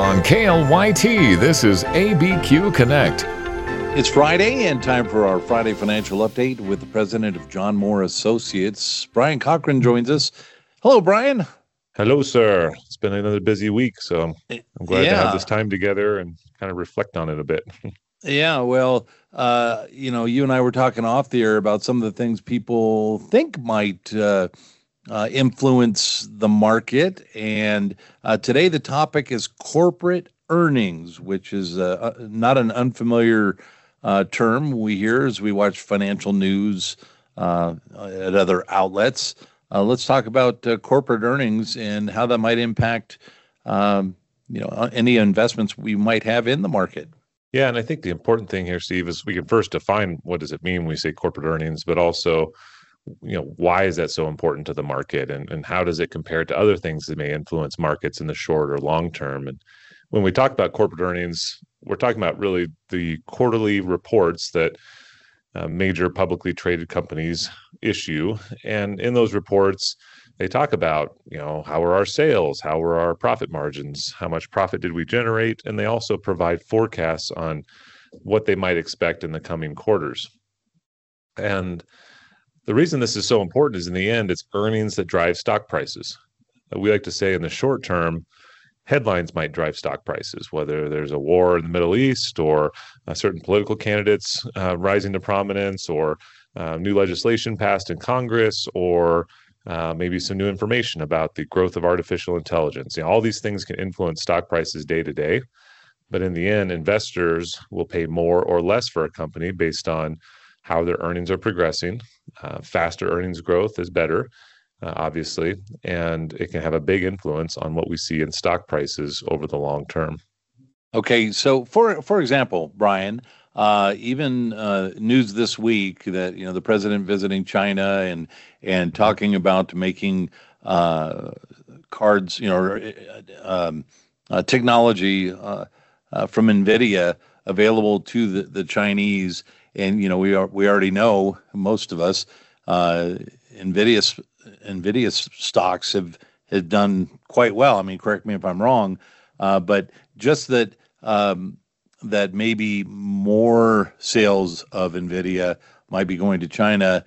On KLYT, this is ABQ Connect. It's Friday and time for our Friday financial update with the president of John Moore Associates. Brian Cochran joins us. Hello, Brian. Hello, sir. It's been another busy week, so I'm glad to have this time together and kind of reflect on it a bit. Yeah, well, you and I were talking off the air about some of the things people think might influence the market. And today the topic is corporate earnings, which is not an unfamiliar term we hear as we watch financial news at other outlets. Let's talk about corporate earnings and how that might impact any investments we might have in the market. Yeah, and I think the important thing here, Steve, is we can first define what does it mean when we say corporate earnings, but also, why is that so important to the market, and how does it compare to other things that may influence markets in the short or long term? And when we talk about corporate earnings, we're talking about really the quarterly reports that major publicly traded companies issue. And in those reports, they talk about, how are our sales? How are our profit margins? How much profit did we generate? And they also provide forecasts on what they might expect in the coming quarters. And the reason this is so important is in the end, it's earnings that drive stock prices. We like to say in the short term, headlines might drive stock prices, whether there's a war in the Middle East or certain political candidates rising to prominence, or new legislation passed in Congress, or maybe some new information about the growth of artificial intelligence. All these things can influence stock prices day to day. But in the end, investors will pay more or less for a company based on how their earnings are progressing. Faster earnings growth is better, obviously, and it can have a big influence on what we see in stock prices over the long term. Okay, so for example, Brian, even news this week that the president visiting China and talking about making cards, technology from NVIDIA available to the Chinese, and we already know, most of us, NVIDIA stocks have done quite well. I mean, correct me if I'm wrong, but just that maybe more sales of NVIDIA might be going to China.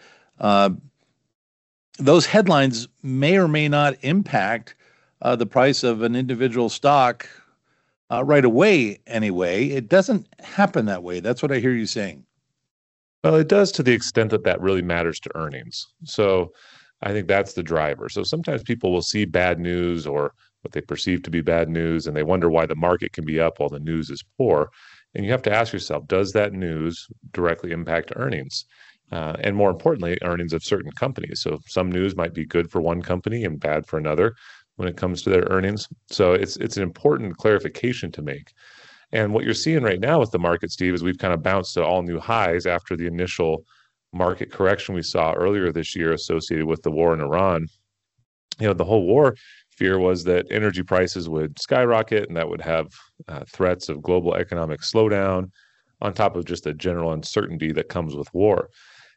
Those headlines may or may not impact the price of an individual stock right away anyway. It doesn't happen that way. That's what I hear you saying. Well, it does to the extent that that really matters to earnings. So I think that's the driver. So sometimes people will see bad news or what they perceive to be bad news, and they wonder why the market can be up while the news is poor. And you have to ask yourself, does that news directly impact earnings? And more importantly, earnings of certain companies. So some news might be good for one company and bad for another when it comes to their earnings. So it's an important clarification to make. And what you're seeing right now with the market, Steve, is we've kind of bounced to all new highs after the initial market correction we saw earlier this year associated with the war in Iran. The whole war fear was that energy prices would skyrocket, and that would have threats of global economic slowdown on top of just the general uncertainty that comes with war.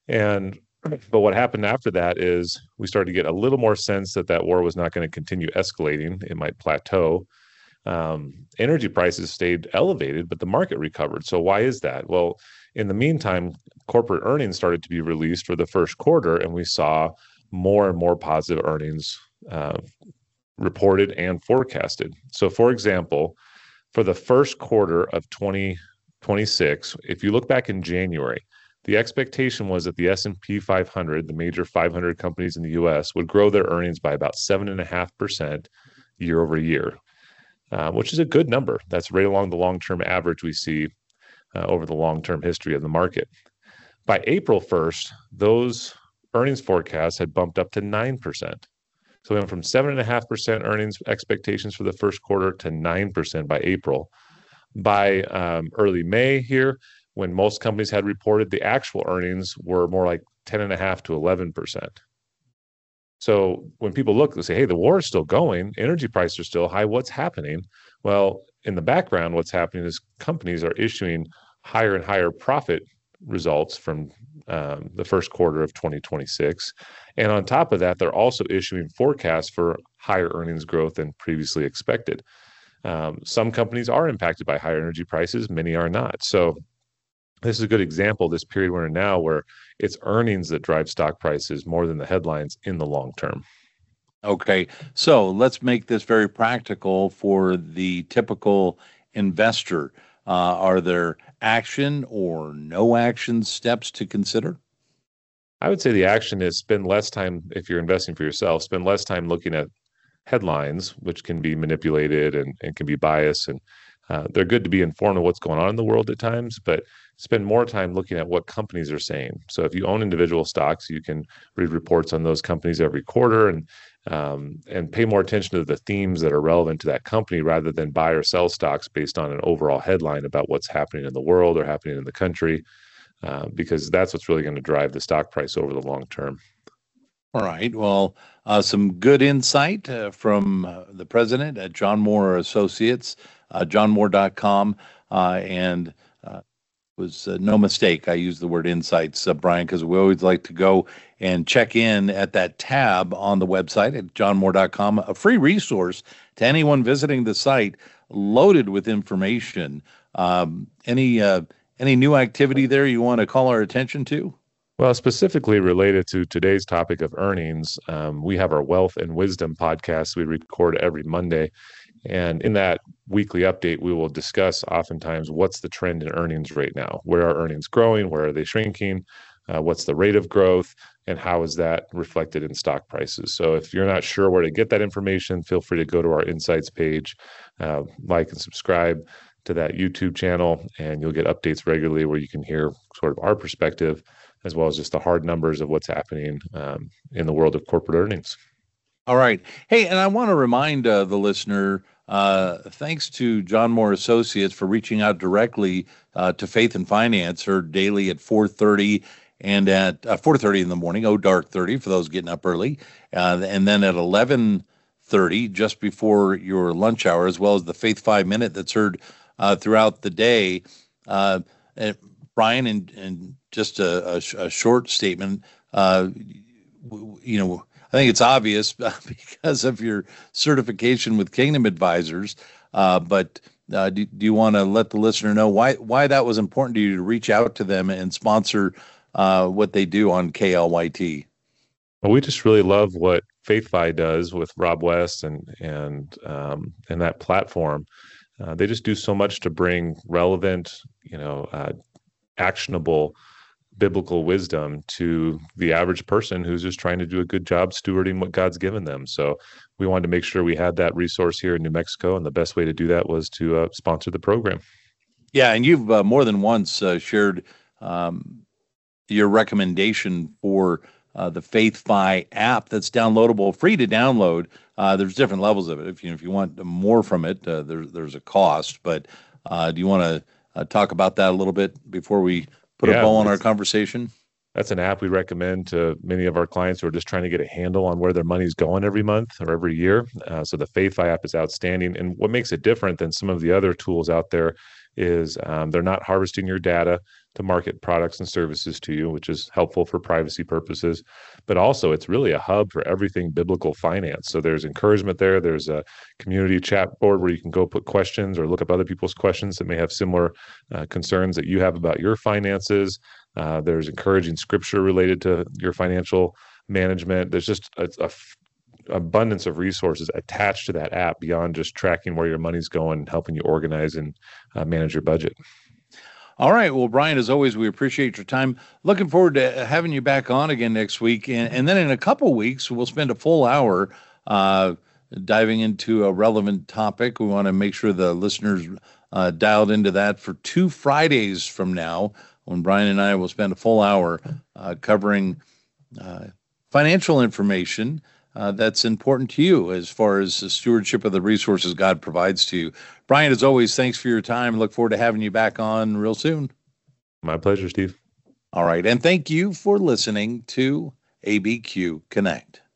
But what happened after that is we started to get a little more sense that war was not going to continue escalating. It might plateau. Energy prices stayed elevated, but the market recovered. So why is that? Well, in the meantime, corporate earnings started to be released for the first quarter, and we saw more and more positive earnings reported and forecasted. So, for example, for the first quarter of 2026, if you look back in January, the expectation was that the S&P 500, the major 500 companies in the U.S., would grow their earnings by about 7.5% year over year. Which is a good number. That's right along the long-term average we see over the long-term history of the market. By April 1st, those earnings forecasts had bumped up to 9%. So we went from 7.5% earnings expectations for the first quarter to 9% by April. By early May here, when most companies had reported, the actual earnings were more like 10.5 to 11%. So when people look, they say, hey, the war is still going, energy prices are still high, what's happening? Well, in the background, what's happening is companies are issuing higher and higher profit results from the first quarter of 2026. And on top of that, they're also issuing forecasts for higher earnings growth than previously expected. Some companies are impacted by higher energy prices, many are not. So this is a good example, this period we're in now, where it's earnings that drive stock prices more than the headlines in the long term. Okay, so let's make this very practical for the typical investor. Are there action or no action steps to consider? I would say the action is spend less time, if you're investing for yourself, spend less time looking at headlines, which can be manipulated and can be biased. And they're good to be informed of what's going on in the world at times, but spend more time looking at what companies are saying. So if you own individual stocks, you can read reports on those companies every quarter and pay more attention to the themes that are relevant to that company rather than buy or sell stocks based on an overall headline about what's happening in the world or happening in the country, because that's what's really going to drive the stock price over the long term. All right. Well, some good insight from the president at John Moore Associates, johnmoore.com. And was no mistake. I use the word insights, Brian, because we always like to go and check in at that tab on the website at johnmoore.com, a free resource to anyone visiting the site, loaded with information. Any new activity there you want to call our attention to? Well, specifically related to today's topic of earnings, we have our Wealth and Wisdom podcast we record every Monday. And in that weekly update, we will discuss oftentimes what's the trend in earnings right now. Where are earnings growing? Where are they shrinking? What's the rate of growth? And how is that reflected in stock prices? So if you're not sure where to get that information, feel free to go to our Insights page, like and subscribe to that YouTube channel, and you'll get updates regularly where you can hear sort of our perspective, as well as just the hard numbers of what's happening in the world of corporate earnings. All right. Hey, and I want to remind the listener, thanks to John Moore Associates for reaching out directly to Faith and Finance, heard daily at 4:30 and at 4:30 in the morning, dark 30 for those getting up early, and then at 11:30 just before your lunch hour, as well as the Faith 5 Minute that's heard throughout the day. Brian, and just a short statement, I think it's obvious because of your certification with Kingdom Advisors, but do you want to let the listener know why that was important to you to reach out to them and sponsor what they do on KLYT? Well, we just really love what FaithFi does with Rob West and that platform. They just do so much to bring relevant, actionable biblical wisdom to the average person who's just trying to do a good job stewarding what God's given them. So we wanted to make sure we had that resource here in New Mexico, and the best way to do that was to sponsor the program. Yeah, and you've more than once shared your recommendation for the FaithFi app that's downloadable, free to download. There's different levels of it. If you want more from it, there's a cost. But do you want to talk about that a little bit before we put a bow on our conversation? That's an app we recommend to many of our clients who are just trying to get a handle on where their money's going every month or every year. So the FaithFi app is outstanding. And what makes it different than some of the other tools out there is they're not harvesting your data to market products and services to you, which is helpful for privacy purposes. But also, it's really a hub for everything biblical finance. So there's encouragement there. There's a community chat board where you can go put questions or look up other people's questions that may have similar concerns that you have about your finances. There's encouraging scripture related to your financial management. There's just a abundance of resources attached to that app beyond just tracking where your money's going and helping you organize and manage your budget. All right. Well, Brian, as always, we appreciate your time. Looking forward to having you back on again next week. And then in a couple weeks, we'll spend a full hour diving into a relevant topic. We want to make sure the listeners dialed into that for 2 Fridays from now, when Brian and I will spend a full hour covering financial information that's important to you as far as the stewardship of the resources God provides to you. Brian, as always, thanks for your time. Look forward to having you back on real soon. My pleasure, Steve. All right. And thank you for listening to ABQ Connect.